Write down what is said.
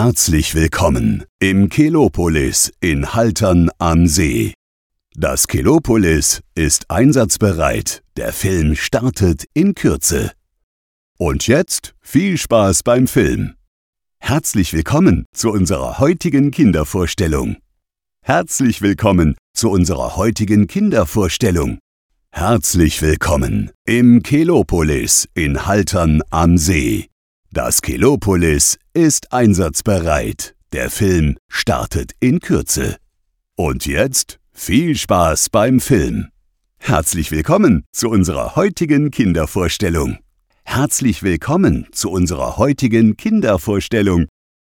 Herzlich willkommen im Kelopolis in Haltern am See. Das Kelopolis ist einsatzbereit. Der Film startet in Kürze. Und jetzt viel Spaß beim Film. Herzlich willkommen zu unserer heutigen Kindervorstellung. Herzlich willkommen zu unserer heutigen Kindervorstellung. Herzlich willkommen im Kelopolis in Haltern am See. Das Kelopolis ist einsatzbereit. Der Film startet in Kürze. Und jetzt viel Spaß beim Film. Herzlich willkommen zu unserer heutigen Kindervorstellung. Herzlich willkommen zu unserer heutigen Kindervorstellung.